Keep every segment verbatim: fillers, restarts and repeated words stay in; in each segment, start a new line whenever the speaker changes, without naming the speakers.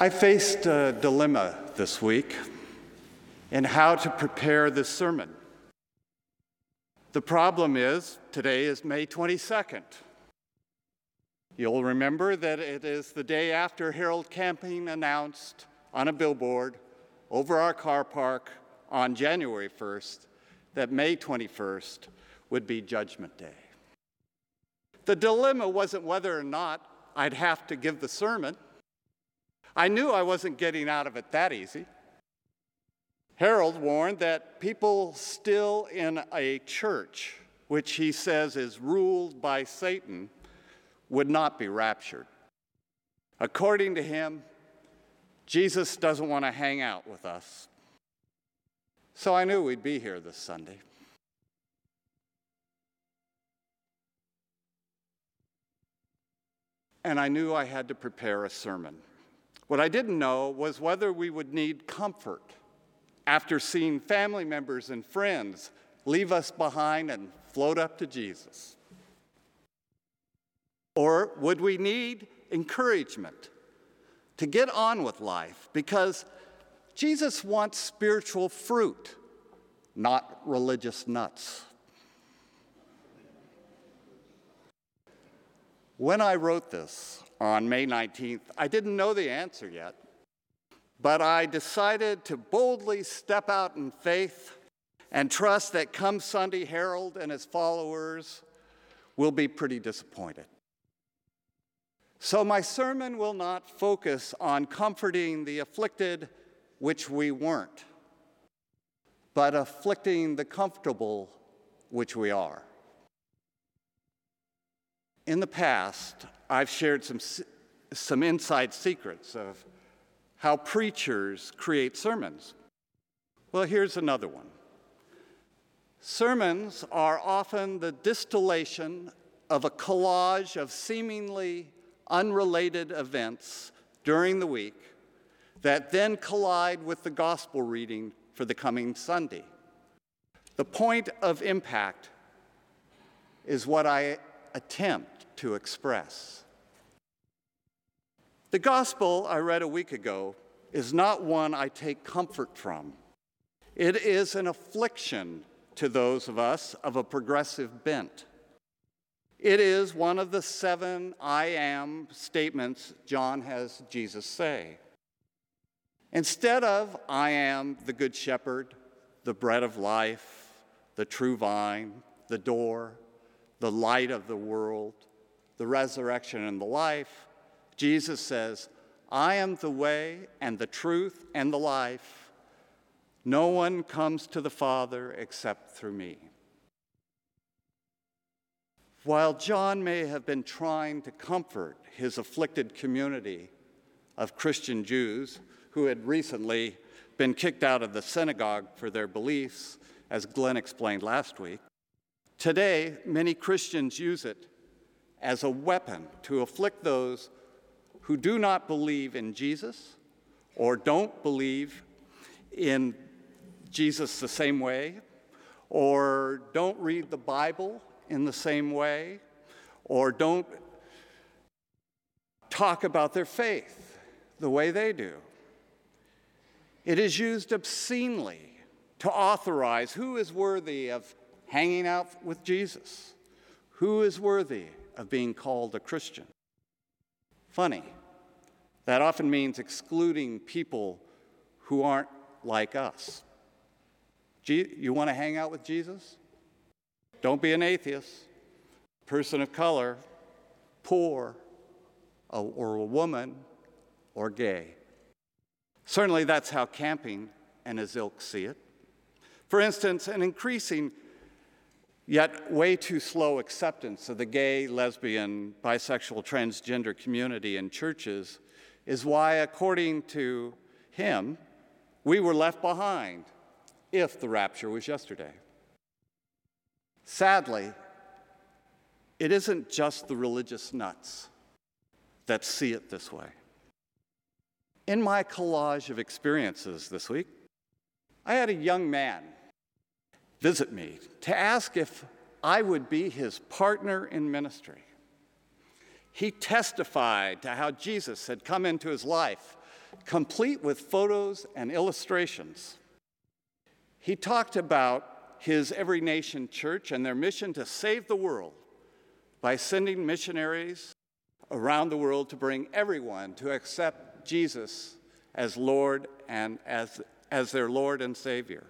I faced a dilemma this week in how to prepare this sermon. The problem is, today is May twenty-second. You'll remember that it is the day after Harold Camping announced on a billboard over our car park on January first that May twenty-first would be Judgment Day. The dilemma wasn't whether or not I'd have to give the sermon. I knew I wasn't getting out of it that easy. Harold warned that people still in a church, which he says is ruled by Satan, would not be raptured. According to him, Jesus doesn't want to hang out with us. So I knew we'd be here this Sunday. And I knew I had to prepare a sermon. What I didn't know was whether we would need comfort after seeing family members and friends leave us behind and float up to Jesus. Or would we need encouragement to get on with life? Because Jesus wants spiritual fruit, not religious nuts. When I wrote this on May nineteenth, I didn't know the answer yet, but I decided to boldly step out in faith and trust that come Sunday, Harold and his followers will be pretty disappointed. So my sermon will not focus on comforting the afflicted, which we weren't, but afflicting the comfortable, which we are. In the past, I've shared some, some inside secrets of how preachers create sermons. Well, here's another one. Sermons are often the distillation of a collage of seemingly unrelated events during the week that then collide with the gospel reading for the coming Sunday. The point of impact is what I attempt to express. The gospel I read a week ago is not one I take comfort from. It is an affliction to those of us of a progressive bent. It is one of the seven I am statements John has Jesus say. Instead of I am the good shepherd, the bread of life, the true vine, the door, the light of the world, the resurrection and the life, Jesus says, I am the way and the truth and the life. No one comes to the Father except through me. While John may have been trying to comfort his afflicted community of Christian Jews who had recently been kicked out of the synagogue for their beliefs, as Glenn explained last week, today many Christians use it as a weapon to afflict those who do not believe in Jesus or don't believe in Jesus the same way, or don't read the Bible in the same way, or don't talk about their faith the way they do. It is used obscenely to authorize who is worthy of hanging out with Jesus, who is worthy of being called a Christian. Funny, that often means excluding people who aren't like us. You want to hang out with Jesus? Don't be an atheist, person of color, poor, or a woman, or gay. Certainly that's how Camping and his ilk see it. For instance, an increasing yet way too slow acceptance of the gay, lesbian, bisexual, transgender community in churches is why, according to him, we were left behind if the rapture was yesterday. Sadly, it isn't just the religious nuts that see it this way. In my collage of experiences this week, I had a young man visit me to ask if I would be his partner in ministry. He testified to how Jesus had come into his life complete with photos and illustrations. He talked about his Every Nation Church and their mission to save the world by sending missionaries around the world to bring everyone to accept Jesus as Lord and as, as their Lord and Savior.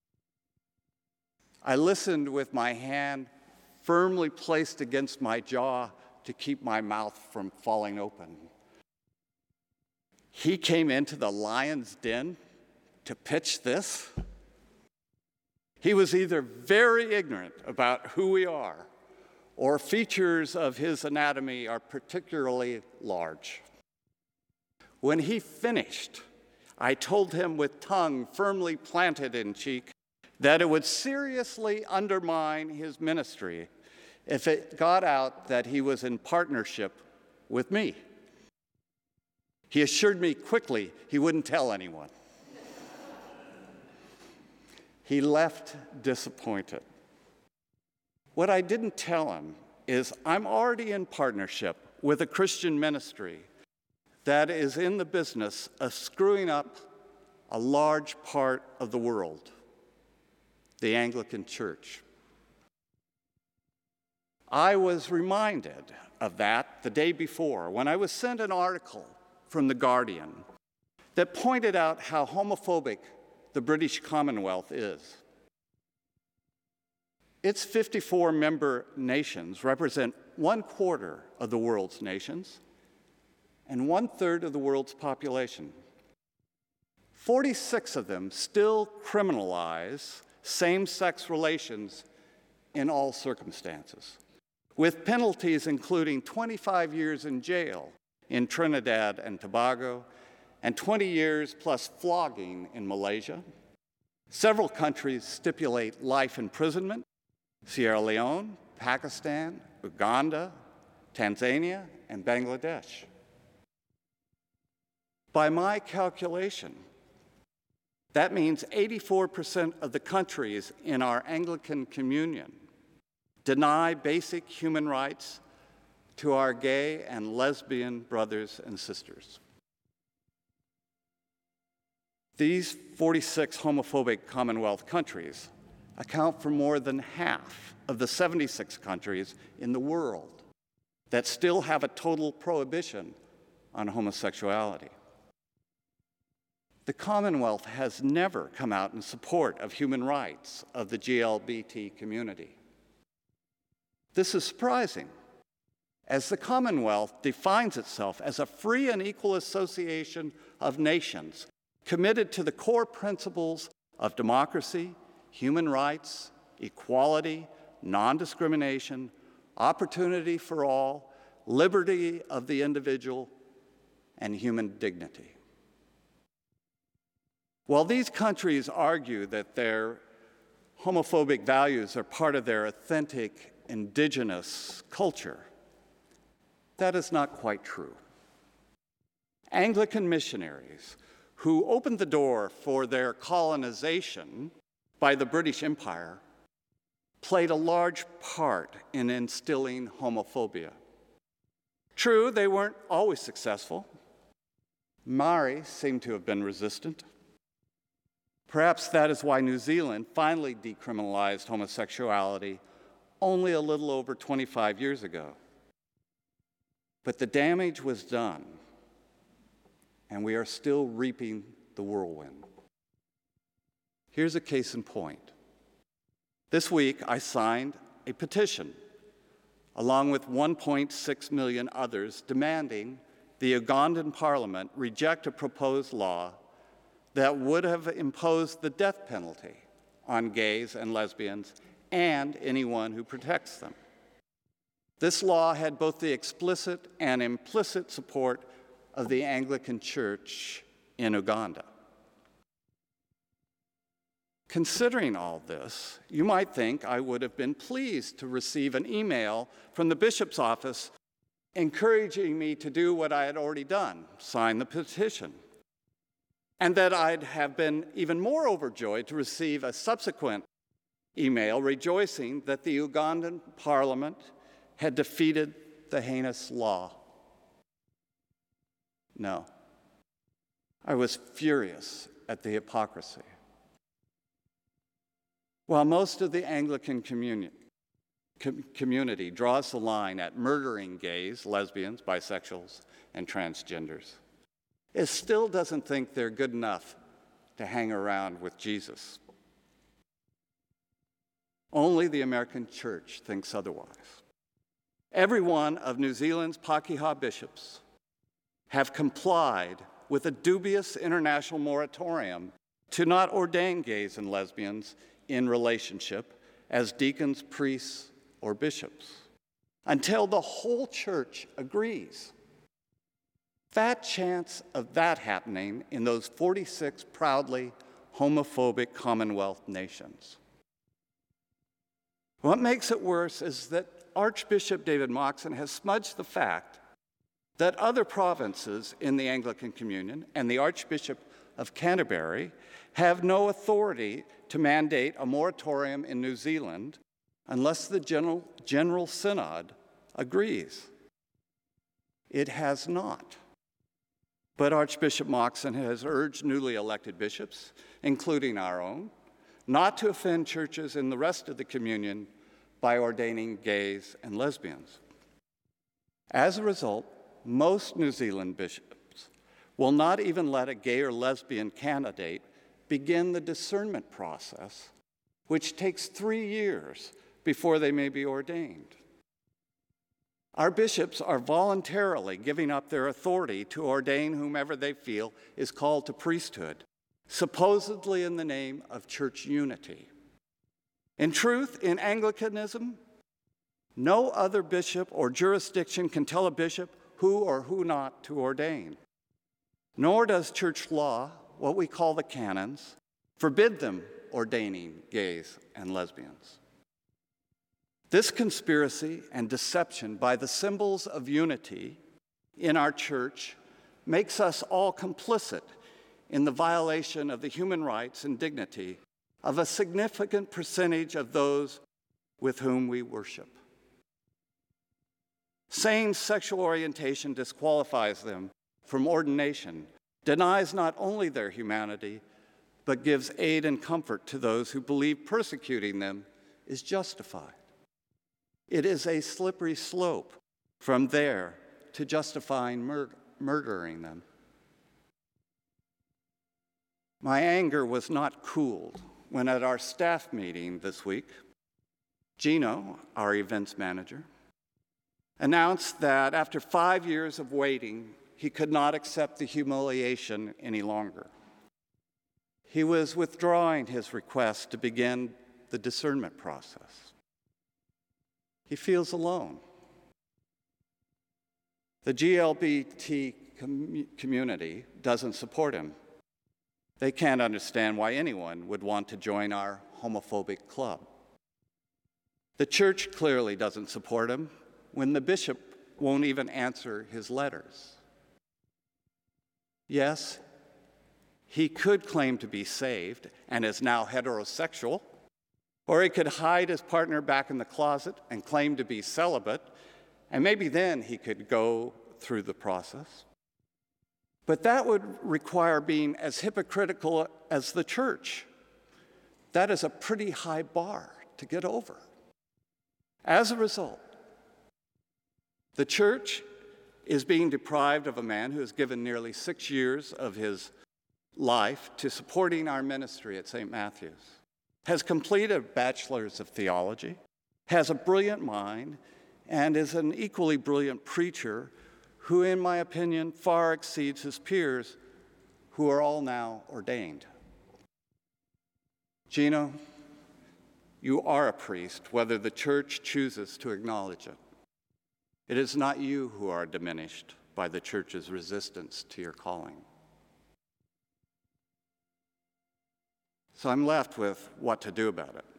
I listened with my hand firmly placed against my jaw to keep my mouth from falling open. He came into the lion's den to pitch this. He was either very ignorant about who we are, or features of his anatomy are particularly large. When he finished, I told him with tongue firmly planted in cheek that it would seriously undermine his ministry if it got out that he was in partnership with me. He assured me quickly he wouldn't tell anyone. He left disappointed. What I didn't tell him is I'm already in partnership with a Christian ministry that is in the business of screwing up a large part of the world, the Anglican Church. I was reminded of that the day before when I was sent an article from The Guardian that pointed out how homophobic the British Commonwealth is. Its fifty-four member nations represent one quarter of the world's nations and one third of the world's population. forty-six of them still criminalize same-sex relations in all circumstances, with penalties including twenty-five years in jail in Trinidad and Tobago and twenty years plus flogging in Malaysia. Several countries stipulate life imprisonment: Sierra Leone, Pakistan, Uganda, Tanzania, and Bangladesh. By my calculation, that means eighty-four percent of the countries in our Anglican communion deny basic human rights to our gay and lesbian brothers and sisters. These forty-six homophobic Commonwealth countries account for more than half of the seventy-six countries in the world that still have a total prohibition on homosexuality. The Commonwealth has never come out in support of human rights of the G L B T community. This is surprising, as the Commonwealth defines itself as a free and equal association of nations committed to the core principles of democracy, human rights, equality, non-discrimination, opportunity for all, liberty of the individual, and human dignity. While these countries argue that their homophobic values are part of their authentic indigenous culture, that is not quite true. Anglican missionaries who opened the door for their colonization by the British Empire played a large part in instilling homophobia. True, they weren't always successful. Maori seemed to have been resistant. Perhaps that is why New Zealand finally decriminalized homosexuality only a little over twenty-five years ago. But the damage was done, and we are still reaping the whirlwind. Here's a case in point. This week, I signed a petition, along with one point six million others, demanding the Ugandan parliament reject a proposed law that would have imposed the death penalty on gays and lesbians and anyone who protects them. This law had both the explicit and implicit support of the Anglican Church in Uganda. Considering all this, you might think I would have been pleased to receive an email from the bishop's office encouraging me to do what I had already done, sign the petition, and that I'd have been even more overjoyed to receive a subsequent email rejoicing that the Ugandan parliament had defeated the heinous law. No. I was furious at the hypocrisy. While most of the Anglican communion, com- community draws the line at murdering gays, lesbians, bisexuals, and transgenders, it still doesn't think they're good enough to hang around with Jesus. Only the American church thinks otherwise. Every one of New Zealand's Pakeha bishops have complied with a dubious international moratorium to not ordain gays and lesbians in relationship as deacons, priests, or bishops until the whole church agrees. Fat chance of that happening in those forty-six proudly homophobic Commonwealth nations. What makes it worse is that Archbishop David Moxon has smudged the fact that other provinces in the Anglican Communion and the Archbishop of Canterbury have no authority to mandate a moratorium in New Zealand unless the General, General Synod agrees. It has not. But Archbishop Moxon has urged newly elected bishops, including our own, not to offend churches in the rest of the communion by ordaining gays and lesbians. As a result, most New Zealand bishops will not even let a gay or lesbian candidate begin the discernment process, which takes three years before they may be ordained. Our bishops are voluntarily giving up their authority to ordain whomever they feel is called to priesthood, supposedly in the name of church unity. In truth, in Anglicanism, no other bishop or jurisdiction can tell a bishop who or who not to ordain. Nor does church law, what we call the canons, forbid them ordaining gays and lesbians. This conspiracy and deception by the symbols of unity in our church makes us all complicit in the violation of the human rights and dignity of a significant percentage of those with whom we worship. Saying sexual orientation disqualifies them from ordination denies not only their humanity, but gives aid and comfort to those who believe persecuting them is justified. It is a slippery slope from there to justifying mur- murdering them. My anger was not cooled when at our staff meeting this week, Gino, our events manager, announced that after five years of waiting, he could not accept the humiliation any longer. He was withdrawing his request to begin the discernment process. He feels alone. The G L B T com- community doesn't support him. They can't understand why anyone would want to join our homophobic club. The church clearly doesn't support him when the bishop won't even answer his letters. Yes, he could claim to be saved and is now heterosexual, or he could hide his partner back in the closet and claim to be celibate, and maybe then he could go through the process. But that would require being as hypocritical as the church. That is a pretty high bar to get over. As a result, the church is being deprived of a man who has given nearly six years of his life to supporting our ministry at Saint Matthew's, has completed a bachelor's of theology, has a brilliant mind, and is an equally brilliant preacher who, in my opinion, far exceeds his peers who are all now ordained. Gino, you are a priest, whether the church chooses to acknowledge it. It is not you who are diminished by the church's resistance to your calling. So I'm left with what to do about it.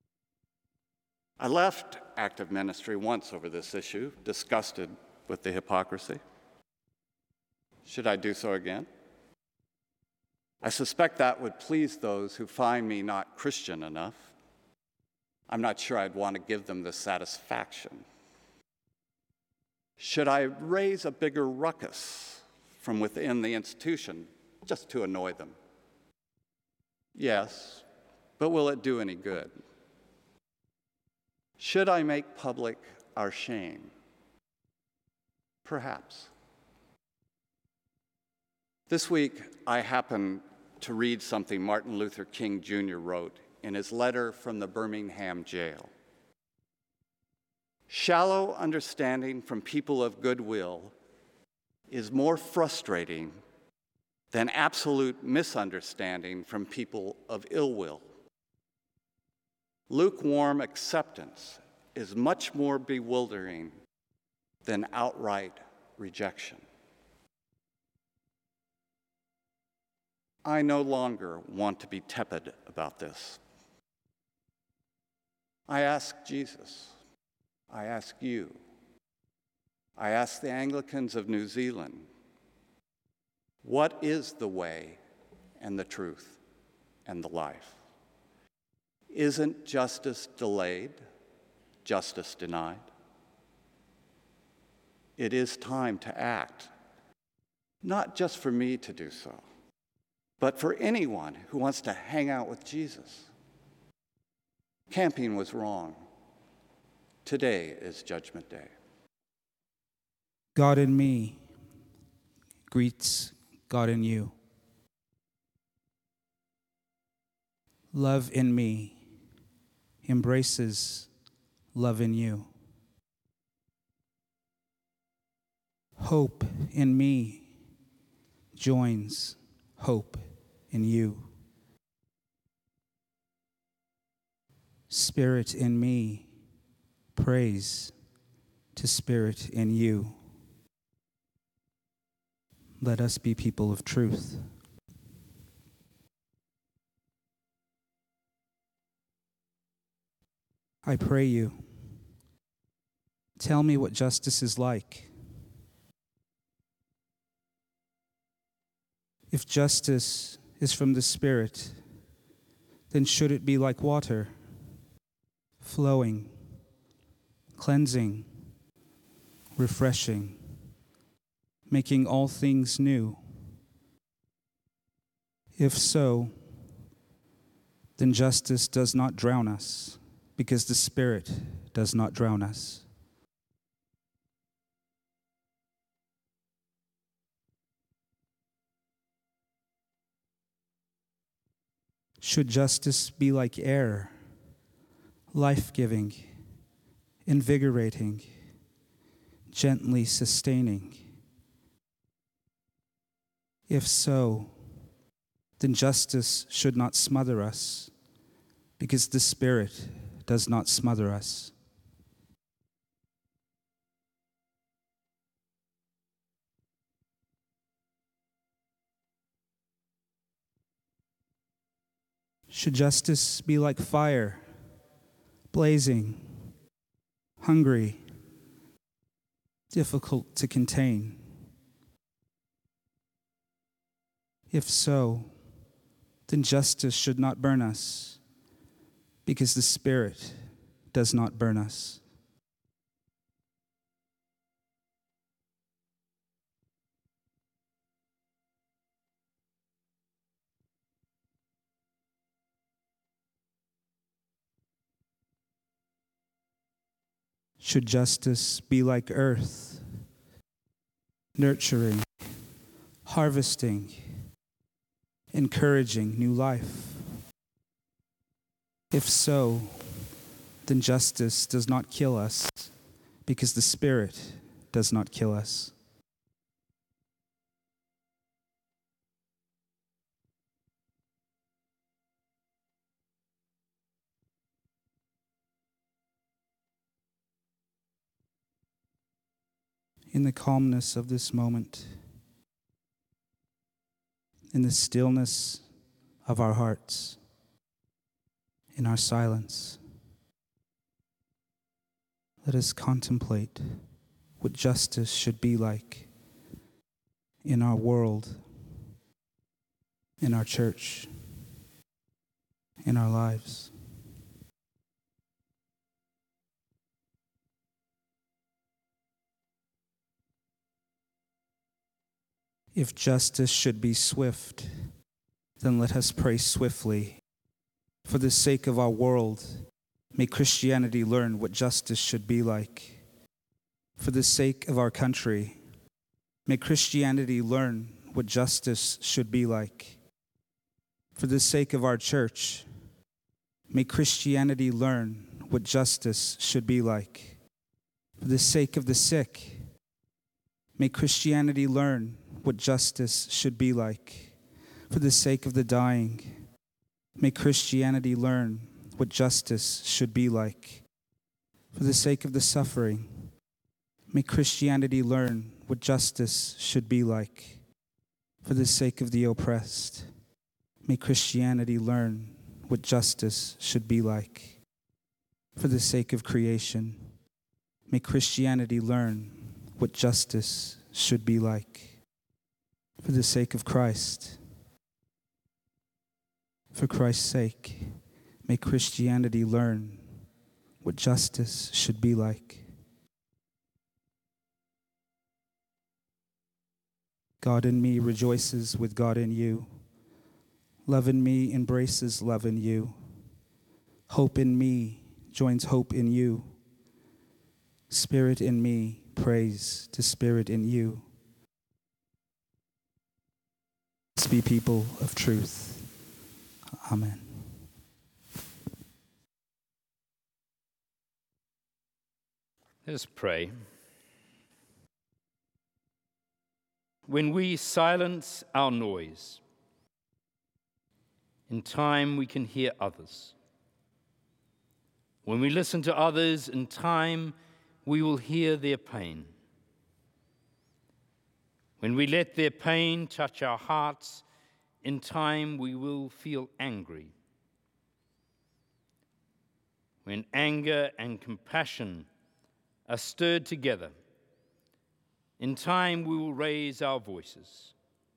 I left active ministry once over this issue, disgusted with the hypocrisy. Should I do so again? I suspect that would please those who find me not Christian enough. I'm not sure I'd want to give them the satisfaction. Should I raise a bigger ruckus from within the institution just to annoy them. Yes, but will it do any good? Should I make public our shame? Perhaps. This week, I happened to read something Martin Luther King Junior wrote in his letter from the Birmingham jail. Shallow understanding from people of goodwill is more frustrating than absolute misunderstanding from people of ill will. Lukewarm acceptance is much more bewildering than outright rejection. I no longer want to be tepid about this. I ask Jesus, I ask you, I ask the Anglicans of New Zealand, what is the way and the truth and the life? Isn't justice delayed, justice denied? It is time to act, not just for me to do so, but for anyone who wants to hang out with Jesus. Camping was wrong. Today is Judgment Day.
God in me greets God in you. Love in me embraces love in you. Hope in me joins hope in you. Spirit in me prays to Spirit in you. Let us be people of truth. I pray you, tell me what justice is like. If justice is from the Spirit, then should it be like water, flowing, cleansing, refreshing, making all things new? If so, then justice does not drown us, because the Spirit does not drown us. Should justice be like air, life-giving, invigorating, gently sustaining? If so, then justice should not smother us, because the Spirit does not smother us. Should justice be like fire, blazing, hungry, difficult to contain? If so, then justice should not burn us, because the Spirit does not burn us. Should justice be like earth, nurturing, harvesting, encouraging new life? If so, then justice does not kill us, because the Spirit does not kill us. In the calmness of this moment, in the stillness of our hearts, in our silence, let us contemplate what justice should be like in our world, in our church, in our lives. If justice should be swift, then let us pray swiftly. For the sake of our world, may Christianity learn what justice should be like. For the sake of our country, may Christianity learn what justice should be like. For the sake of our church, may Christianity learn what justice should be like. For the sake of the sick, may Christianity learn what justice should be like. For the sake of the dying, may Christianity learn what justice should be like. For the sake of the suffering, may Christianity learn what justice should be like. For the sake of the oppressed, may Christianity learn what justice should be like. For the sake of creation, may Christianity learn what justice should be like. For the sake of Christ, for Christ's sake, may Christianity learn what justice should be like. God in me rejoices with God in you. Love in me embraces love in you. Hope in me joins hope in you. Spirit in me prays to Spirit in you. Let's be people of truth. Amen.
Let us pray. When we silence our noise, in time we can hear others. When we listen to others, in time we will hear their pain. When we let their pain touch our hearts, in time we will feel angry. When anger and compassion are stirred together, in time we will raise our voices.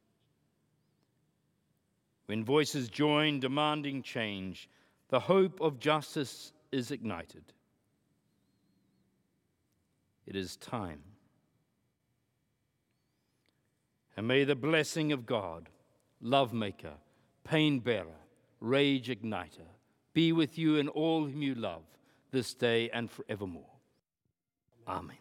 When voices join demanding change, the hope of justice is ignited. It is time. And may the blessing of God, love maker, pain bearer, rage igniter, be with you and all whom you love this day and forevermore. Amen.